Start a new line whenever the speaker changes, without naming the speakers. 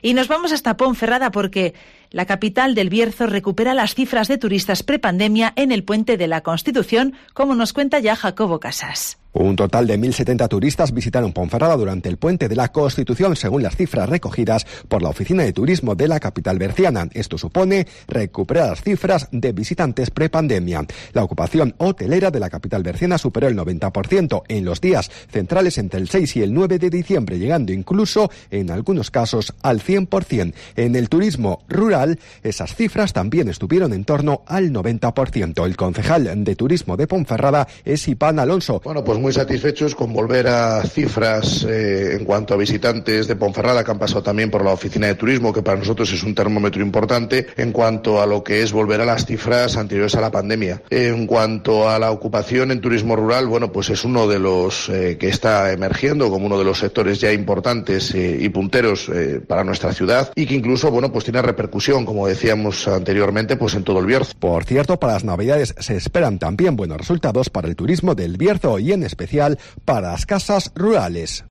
Y nos vamos hasta Ponferrada porque la capital del Bierzo recupera las cifras de turistas prepandemia en el Puente de la Constitución, como nos cuenta ya Jacobo Casas.
Un total de 1.070 turistas visitaron Ponferrada durante el Puente de la Constitución, según las cifras recogidas por la Oficina de Turismo de la capital berciana. Esto supone recuperar las cifras de visitantes prepandemia. La ocupación hotelera de la capital berciana superó el 90% en los días centrales entre el 6 y el 9 de diciembre, llegando incluso, en algunos casos, al 100%. En el turismo rural, esas cifras también estuvieron en torno al 90%. El concejal de Turismo de Ponferrada es Iván Alonso.
Bueno, pues muy satisfechos con volver a cifras en cuanto a visitantes de Ponferrada que han pasado también por la Oficina de Turismo, que para nosotros es un termómetro importante en cuanto a lo que es volver a las cifras anteriores a la pandemia. En cuanto a la ocupación en turismo rural, bueno, pues es uno de los que está emergiendo como uno de los sectores ya importantes y punteros para nuestra ciudad y que incluso, bueno, pues tiene repercusión, como decíamos anteriormente, pues en todo el Bierzo.
Por cierto, para las Navidades se esperan también buenos resultados para el turismo del Bierzo y en especial para las casas rurales.